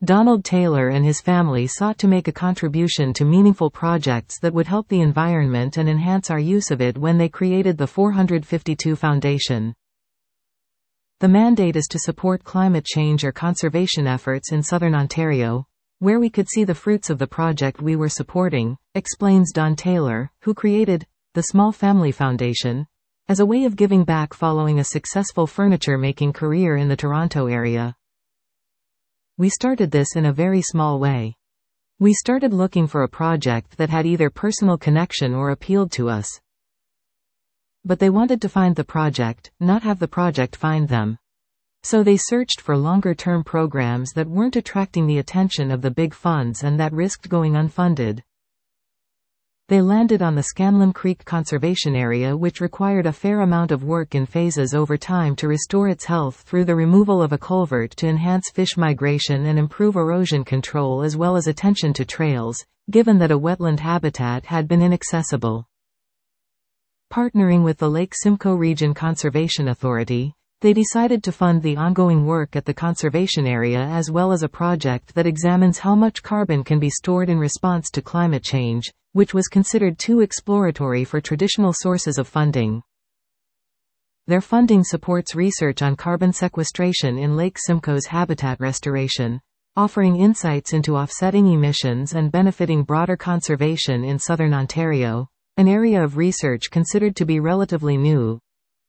Donald Taylor and his family sought to make a contribution to meaningful projects that would help the environment and enhance our use of it when they created the 452 Foundation. The mandate is to support climate change or conservation efforts in southern Ontario, where we could see the fruits of the project we were supporting, explains Don Taylor, who created the Small Family Foundation as a way of giving back following a successful furniture-making career in the Toronto area. We started this in a very small way. We started looking for a project that had either personal connection or appealed to us. But they wanted to find the project, not have the project find them. So they searched for longer-term programs that weren't attracting the attention of the big funds and that risked going unfunded. They landed on the Scanlon Creek Conservation Area, which required a fair amount of work in phases over time to restore its health through the removal of a culvert to enhance fish migration and improve erosion control, as well as attention to trails, given that a wetland habitat had been inaccessible. Partnering with the Lake Simcoe Region Conservation Authority, they decided to fund the ongoing work at the conservation area as well as a project that examines how much carbon can be stored in response to climate change, which was considered too exploratory for traditional sources of funding. Their funding supports research on carbon sequestration in Lake Simcoe's habitat restoration, offering insights into offsetting emissions and benefiting broader conservation in southern Ontario, an area of research considered to be relatively new.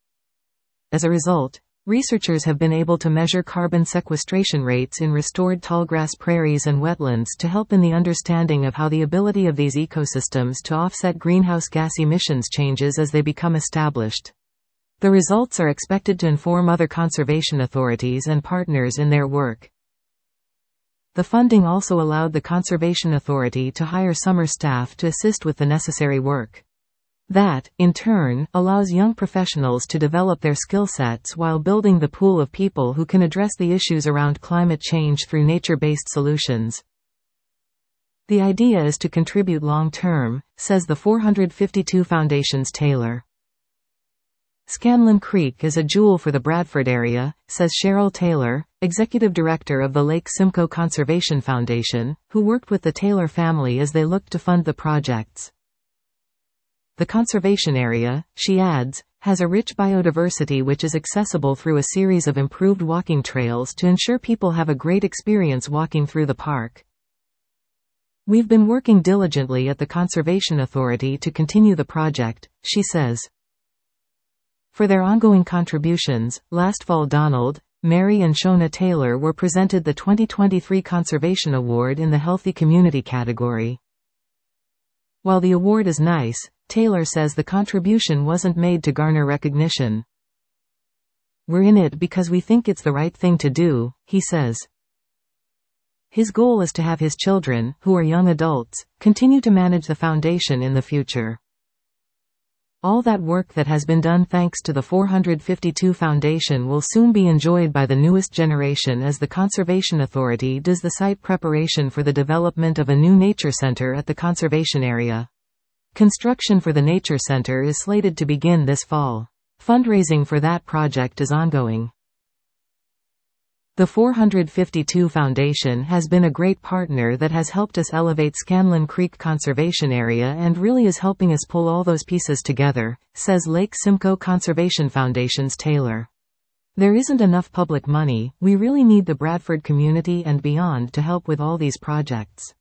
As a result, researchers have been able to measure carbon sequestration rates in restored tallgrass prairies and wetlands to help in the understanding of how the ability of these ecosystems to offset greenhouse gas emissions changes as they become established. The results are expected to inform other conservation authorities and partners in their work. The funding also allowed the Conservation Authority to hire summer staff to assist with the necessary work. That, in turn, allows young professionals to develop their skill sets while building the pool of people who can address the issues around climate change through nature-based solutions. The idea is to contribute long-term, says the 452 Foundation's Taylor. Scanlon Creek is a jewel for the Bradford area, says Cheryl Taylor, executive director of the Lake Simcoe Conservation Foundation, who worked with the Taylor family as they looked to fund the projects. The conservation area, she adds, has a rich biodiversity which is accessible through a series of improved walking trails to ensure people have a great experience walking through the park. We've been working diligently at the Conservation Authority to continue the project, she says. For their ongoing contributions, last fall Donald, Mary and Shona Taylor were presented the 2023 Conservation Award in the Healthy Community category. While the award is nice, Taylor says the contribution wasn't made to garner recognition. We're in it because we think it's the right thing to do, he says. His goal is to have his children, who are young adults, continue to manage the foundation in the future. All that work that has been done thanks to the 452 Foundation will soon be enjoyed by the newest generation as the Conservation Authority does the site preparation for the development of a new nature center at the conservation area. Construction for the Nature Center is slated to begin this fall. Fundraising for that project is ongoing. The 452 Foundation has been a great partner that has helped us elevate Scanlon Creek Conservation Area and really is helping us pull all those pieces together, says Lake Simcoe Conservation Foundation's Taylor. There isn't enough public money, we really need the Bradford community and beyond to help with all these projects.